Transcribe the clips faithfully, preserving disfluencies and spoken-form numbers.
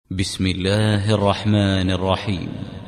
بسم الله الرحمن الرحيم.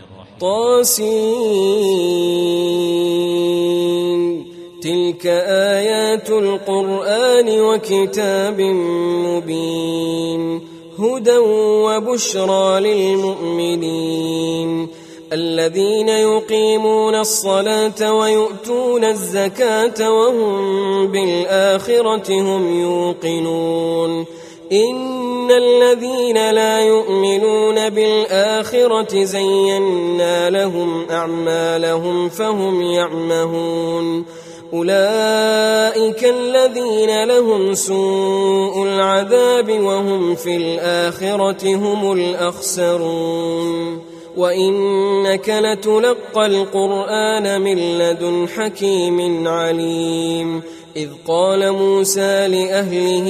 طاسين تلك آيات القرآن وكتاب مبين هدى وبشرى للمؤمنين الذين يقيمون الصلاة ويؤتون الزكاة وهم بالآخرة هم يوقنون إن الذين لا يؤمنون بالآخرة زينا لهم أعمالهم فهم يعمهون أولئك الذين لهم سوء العذاب وهم في الآخرة هم الأخسرون وإنك لتلقى القرآن من لدن حكيم عليم إذ قال موسى لأهله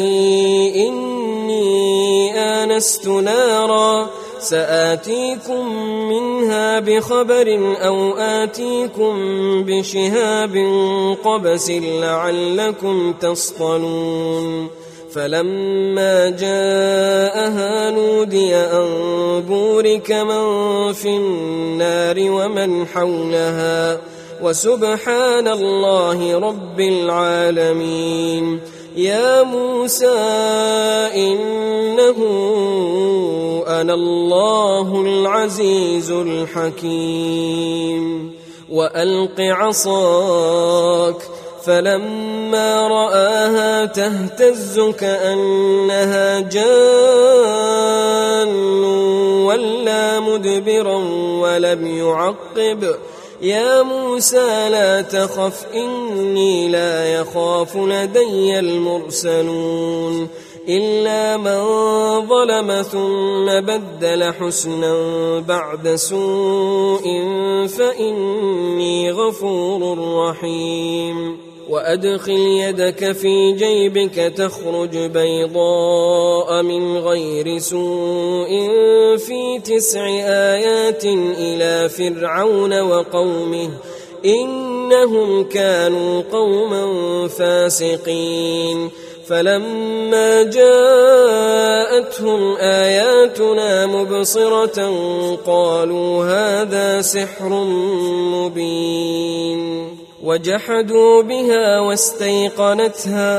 إني آنست نارا سآتيكم منها بخبر أو آتيكم بشهاب قبس لعلكم تصطلون فلما جاءها نودي أن بورك من في النار ومن حولها وسبحان الله رب العالمين يا موسى إنه أنا الله العزيز الحكيم وألق عصاك فلما رآها تهتز كأنها جان ولا مدبرا ولم يعقب يا موسى لا تخف إني لا يخاف لدي المرسلون إلا من ظلم ثم بدل حسنا بعد سوء فإني غفور رحيم وأدخل يدك في جيبك تخرج بيضاء من غير سوء في تسع آيات إلى فرعون وقومه إنهم كانوا قوما فاسقين فلما جاءتهم آياتنا مبصرة قالوا هذا سحر مبين وجحدوا بها واستيقنتها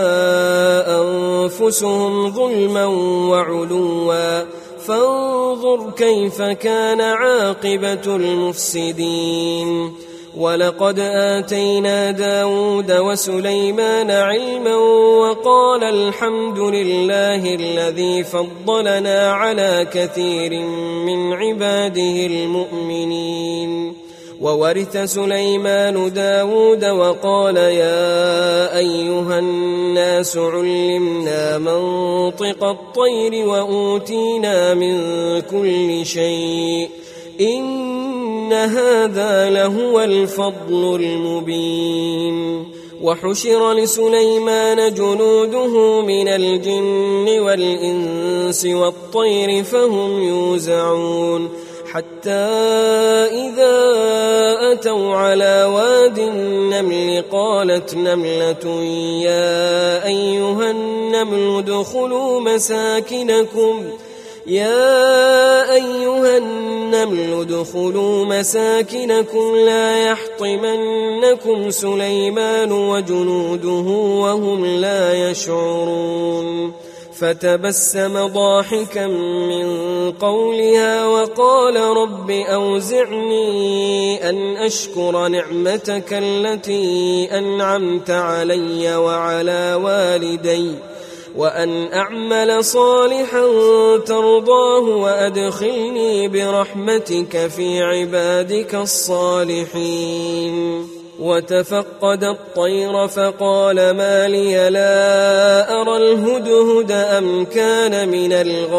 أنفسهم ظلما وعلوا فانظر كيف كان عاقبة المفسدين ولقد آتينا داود وسليمان علما وقال الحمد لله الذي فضلنا على كثير من عباده المؤمنين وورث سليمان داود وقال يا أيها الناس علمنا منطق الطير وأوتينا من كل شيء إن هذا لهو الفضل المبين وحشر لسليمان جنوده من الجن والإنس والطير فهم يوزعون حتى إذا أتوا على واد النمل قالت نملة يا أيها النمل ادخلوا مساكنكم يا أيها النمل ادخلوا مساكنكم لا يحطمنكم سليمان وجنوده وهم لا يشعرون فتبسم ضاحكا من قولها وقال رب أوزعني أن أشكر نعمتك التي أنعمت علي وعلى والدي وأن أعمل صالحا ترضاه وأدخلني برحمتك في عبادك الصالحين وتفقد الطير فقال ما لي لا أرى الهدهد أم كان من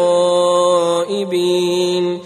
الغائبين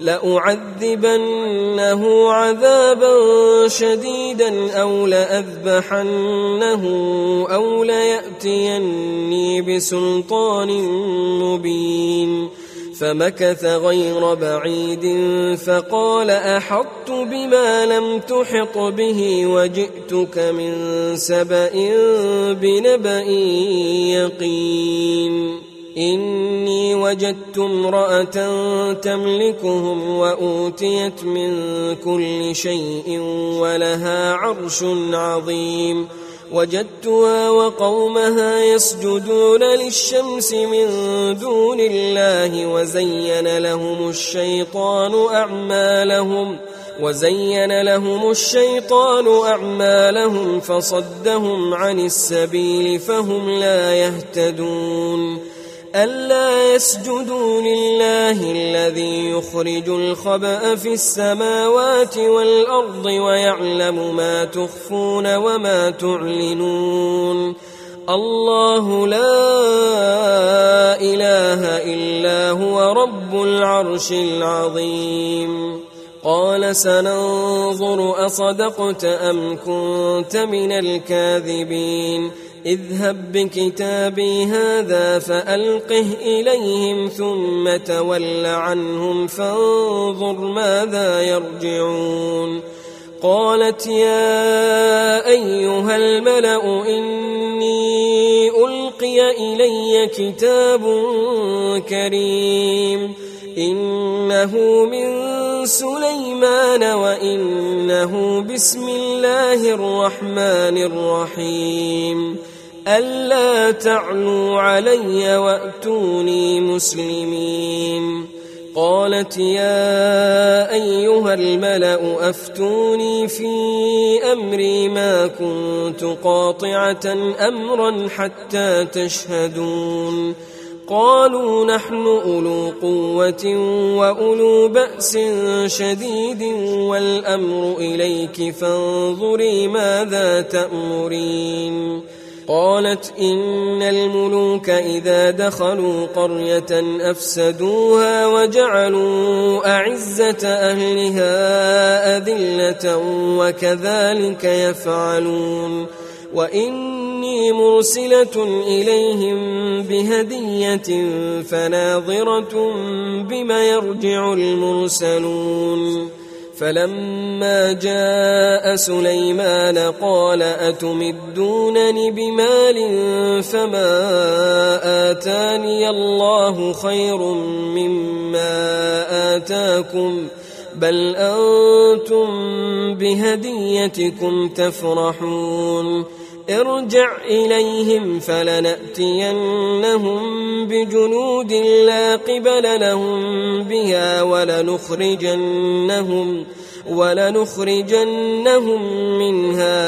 لأعذبنه عذابا شديدا أو لأذبحنه أو ليأتيني بسلطان مبين فمكث غير بعيد فقال أحطت بما لم تحط به وجئتك من سبأ بنبأ يقين إني وجدت امرأة تملكهم وأوتيت من كل شيء ولها عرش عظيم وجدتها وقومها يسجدون للشمس من دون الله وزين لهم الشيطان أعمالهم وزين لهم الشيطان أعمالهم فصدهم عن السبيل فهم لا يهتدون ألا يسجدوا لله الذي يخرج الخبأ في السماوات والأرض ويعلم ما تخفون وما تعلنون الله لا إله إلا هو رب العرش العظيم قال سننظر أصدقت أم كنت من الكاذبين اذهب بكتابي هذا فألقه إليهم ثم تول عنهم فانظر ماذا يرجعون قالت يا أيها الملأ إني ألقي إلي كتاب كريم إنه من سليمان وإنه بسم الله الرحمن الرحيم ألا تعلوا علي وأتوني مسلمين قالت يا أيها الملأ أفتوني في أمري ما كنت قاطعة أمرا حتى تشهدون قالوا نحن أولو قوة وأولو بأس شديد والأمر إليك فانظري ماذا تأمرين قالت إن الملوك إذا دخلوا قرية أفسدوها وجعلوا أعزة أهلها أذلة وكذلك يفعلون وإني مرسلة إليهم بهدية فناظرة بما يرجع المرسلون فلما جاء سليمان قال أتمدونني بمال فما آتاني الله خير مما آتاكم بل أنتم بهديتكم تفرحون ارجع إليهم فلنأتينهم بجنود لا قبل لهم بها ولنخرجنهم ولنخرجنهم منها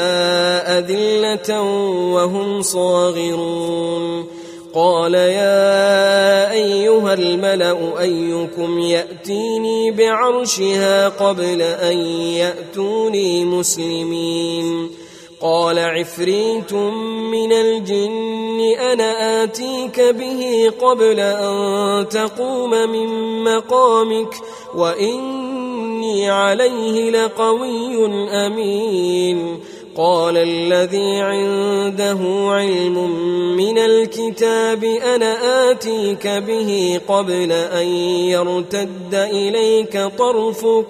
أذلة وهم صاغرون قال يا أيها الملأ أيكم يأتيني بعرشها قبل أن يأتوني مسلمين قال عفريت من الجن أنا آتيك به قبل أن تقوم من مقامك وإني عليه لقوي أمين قال الذي عنده علم من الكتاب أنا آتيك به قبل أن يرتد إليك طرفك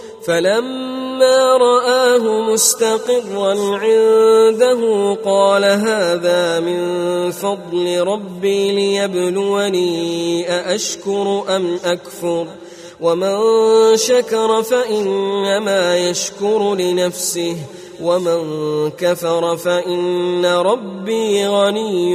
فلما رآه مستقرا عنده قال هذا من فضل ربي ليبلوني أأشكر أم أكفر ومن شكر فإنما يشكر لنفسه ومن كفر فإن ربي غني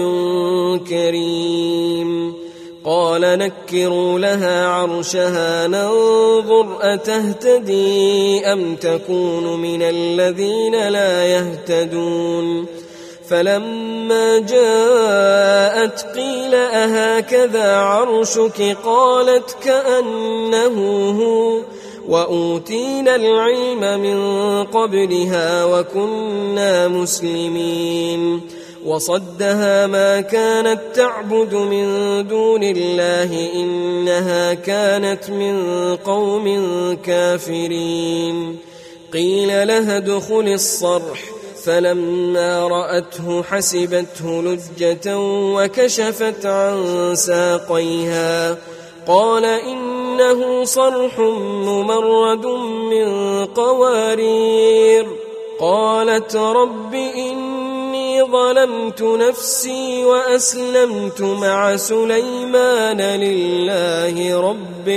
كريم قال نكروا لها عرشها ننظر أتهتدي أم تكون من الذين لا يهتدون فلما جاءت قيل أهكذا عرشك قالت كأنه هو وأوتينا العلم من قبلها وكنا مسلمين وصدها ما كانت تعبد من دون الله إنها كانت من قوم كافرين قيل لها ادخل الصرح فلما رأته حسبته لجة وكشفت عن ساقيها قال إنه صرح ممرد من قوارير قالت رب إني ظلمت نفسي وأسلمت مع سليمان لله رب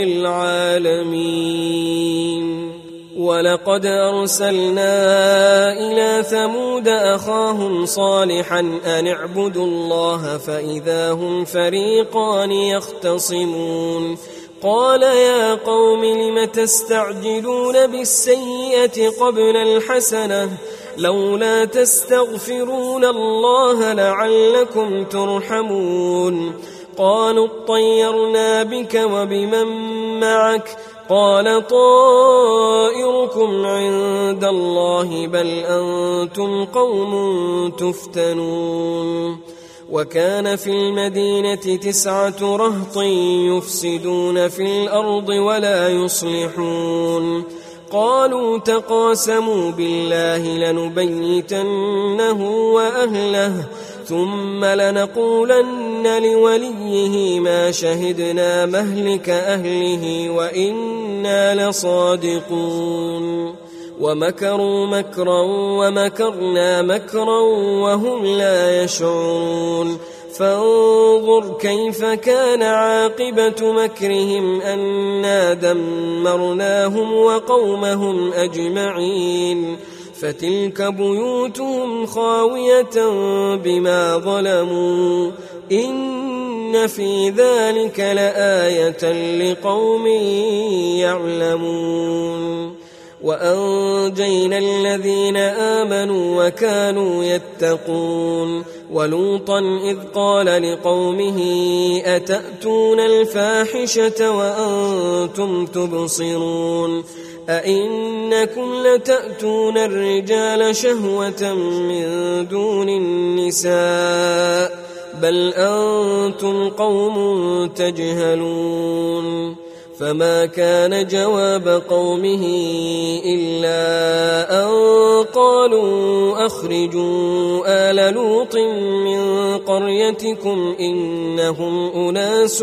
العالمين. ولقد أرسلنا إلى ثمود أخاهم صالحا أن اعبدوا الله فإذا هم فريقان يختصمون. قال يا قوم لم تستعجلون بالسيئة قبل الحسنة لولا تستغفرون الله لعلكم ترحمون. قالوا اطيرنا بك وبمن معك قال طائركم عند الله بل أنتم قوم تفتنون. وكان في المدينة تسعة رهط يفسدون في الأرض ولا يصلحون. قالوا تقاسموا بالله لنبيتنه وأهله ثم لنقولن لوليه ما شهدنا مهلك أهله وإنا لصادقون. ومكروا مكرا ومكرنا مكرا وهم لا يشعرون. فانظر كيف كان عاقبة مكرهم أنا دمرناهم وقومهم أجمعين. فتلك بيوتهم خاوية بما ظلموا إن في ذلك لآية لقوم يعلمون. وأنجينا الذين آمنوا وكانوا يتقون. ولوطا إذ قال لقومه أتأتون الفاحشة وأنتم تبصرون أئنكم لتأتون الرجال شهوة من دون النساء بل أنتم قوم تجهلون. فما كان جواب قومه إلا أن قالوا أخرجوا آل لوط من قريتكم إنهم أناس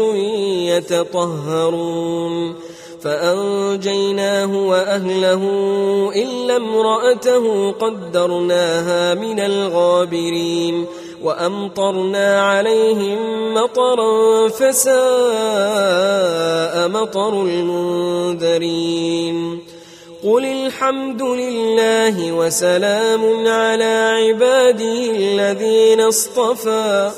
يتطهرون. فأنجيناه وأهله إلا امرأته قدرناها من الغابرين. وأمطرنا عليهم مطرا فساء مطر المنذرين. قل الحمد لله وسلام على عباده الذين اصطفى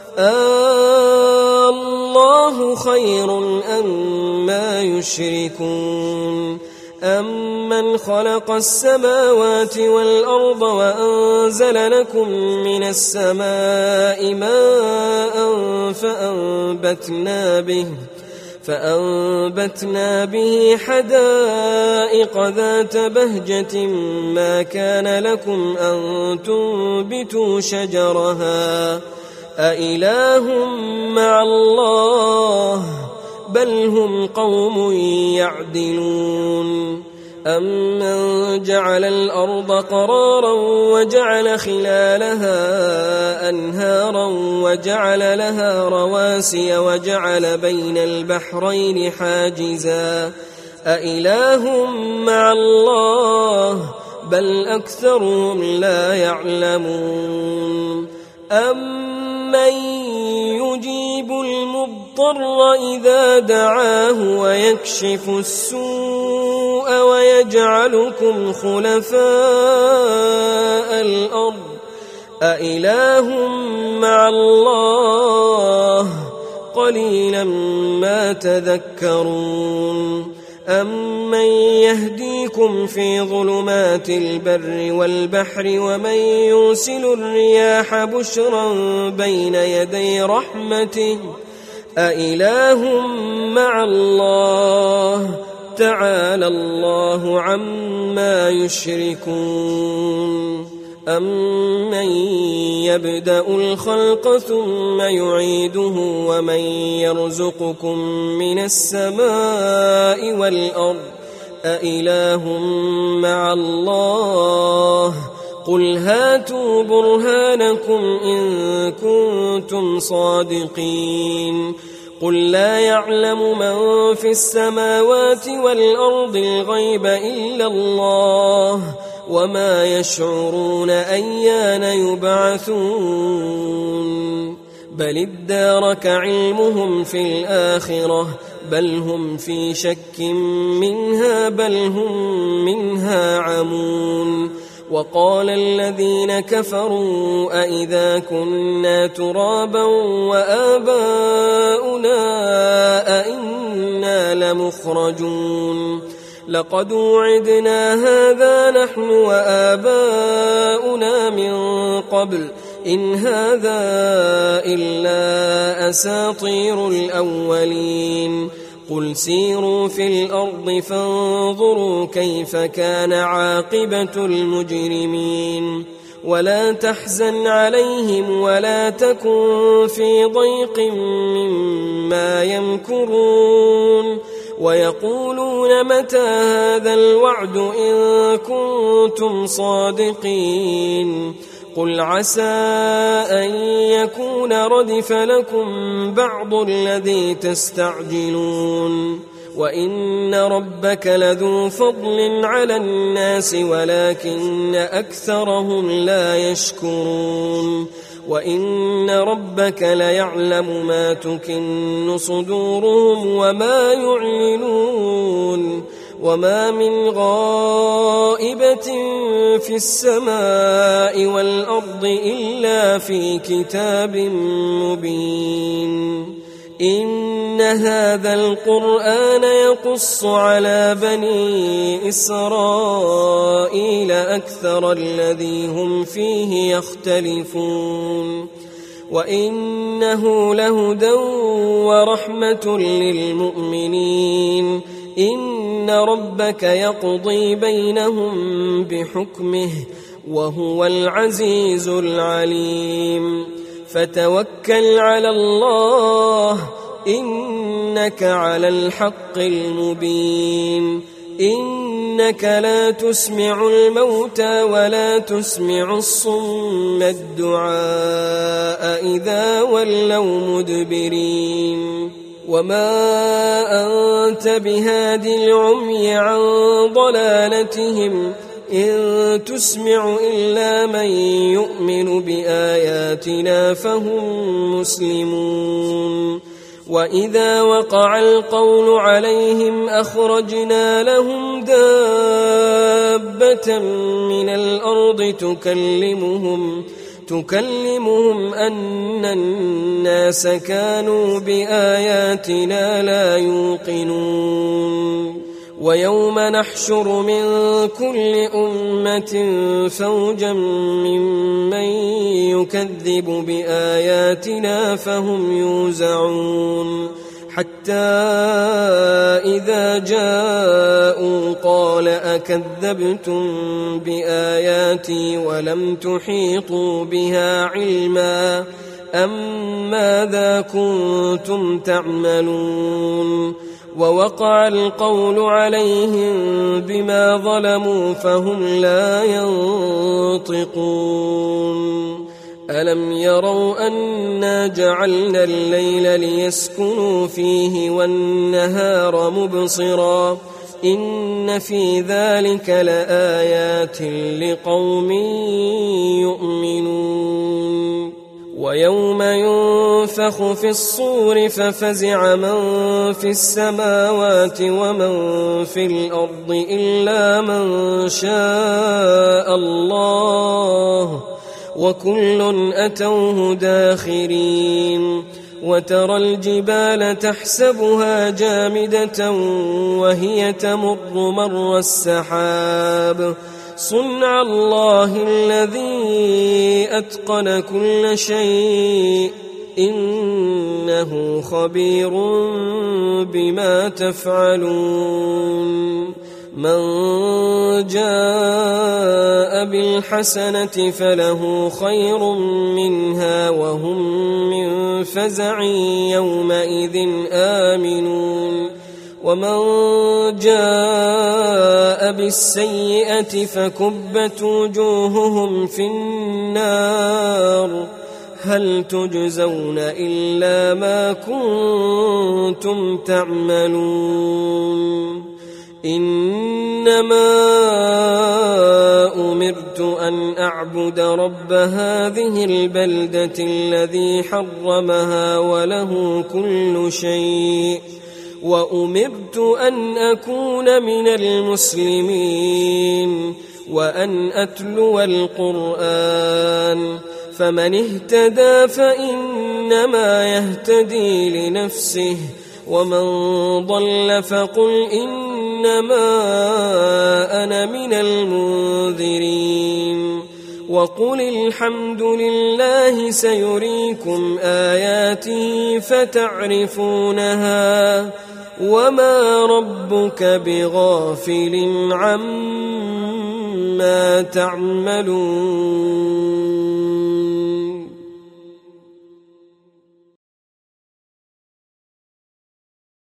آه الله خير أما يشركون. أمن خلق السماوات والأرض وأنزل لكم من السماء ماء فأنبتنا به فأنبتنا به حدائق ذات بهجة ما كان لكم أن تنبتوا شجرها أإله مع الله بل هم قوم يعدلون. أمن جعل الأرض قرارا وجعل خلالها أنهارا وجعل لها رواسي وجعل بين البحرين حاجزا أإله مع الله بل أكثرهم لا يعلمون. أمن يجيب المضطر إذا دعاه ويكشف السوء ويجعلكم خلفاء الأرض أإله مع الله قليلا ما تذكرون. أمن يهديكم في ظلمات البر والبحر ومن يرسل الرياح بشرا بين يدي رحمته أإله مع الله تعالى الله عما يشركون. أمن يبدأ الخلق ثم يعيده ومن يرزقكم من السماء والأرض أإله مع الله قل هاتوا برهانكم إن كنتم صادقين. قل لا يعلم من في السماوات والأرض الغيب إلا الله وما يشعرون أيان يبعثون بل ادارك علمهم في الآخرة بل هم في شك منها بل هم منها عمون وقال الذين كفروا أئذا كنا ترابا وآباؤنا أئنا لمخرجون لقد وعدنا هذا نحن وآباؤنا من قبل إن هذا إلا أساطير الأولين قل سيروا في الأرض فانظروا كيف كان عاقبة المجرمين ولا تحزن عليهم ولا تكن في ضيق مما يمكرون ويقولون متى هذا الوعد إن كنتم صادقين قل عسى أن يكون ردف لكم بعض الذي تستعجلون وإن ربك لذو فضل على الناس ولكن أكثرهم لا يشكرون وإن ربك ليعلم ما تكن صدورهم وما يعلنون وما من غائبة في السماء والأرض إلا في كتاب مبين إن هذا القرآن يقص على بني إسرائيل أكثر الذي هم فيه يختلفون وإنه لهدى ورحمة للمؤمنين إن ربك يقضي بينهم بحكمه وهو العزيز العليم فتوكل على الله إنك على الحق المبين إنك لا تسمع الموتى ولا تسمع الصم الدعاء إذا ولوا مدبرين وما أنت بهاد العمي عن ضلالتهم إن تسمع إلا من يؤمن بآياتنا فهم مسلمون وإذا وقع القول عليهم أخرجنا لهم دابة من الأرض تكلمهم تكلمهم أن الناس كانوا بآياتنا لا يوقنون ويوم نحشر من كل أمة فوجا ممن يكذب بآياتنا فهم يوزعون حتى إذا جاءوا قال أكذبتم بآياتي ولم تحيطوا بها علما أم ماذا كنتم تعملون ووقع القول عليهم بما ظلموا فهم لا ينطقون ألم يروا أنا جعلنا الليل ليسكنوا فيه والنهار مبصرا إن في ذلك لآيات لقوم يؤمنون ويوم ينفخ في الصور ففزع من في السماوات ومن في الأرض إلا من شاء الله وكل أتوه داخرين وترى الجبال تحسبها جامدة وهي تمر مر السحاب صنع الله الذي أتقن كل شيء إنه خبير بما تفعلون من جاء بالحسنة فله خير منها وهم من فزع يومئذ آمنون ومن جاء بالسيئة فكبت وجوههم في النار هل تجزون إلا ما كنتم تعملون إنما أعبد رب هذه البلدة الذي حرمها وله كل شيء وأمرت أن أكون من المسلمين وأن أتلو القرآن فمن اهتدى فإنما يهتدي لنفسه ومن ضل فقل إنما أنا من المنذرين وقل الحمد لله سيريكم آياته فتعرفونها وما ربك بغافل عما تعملون.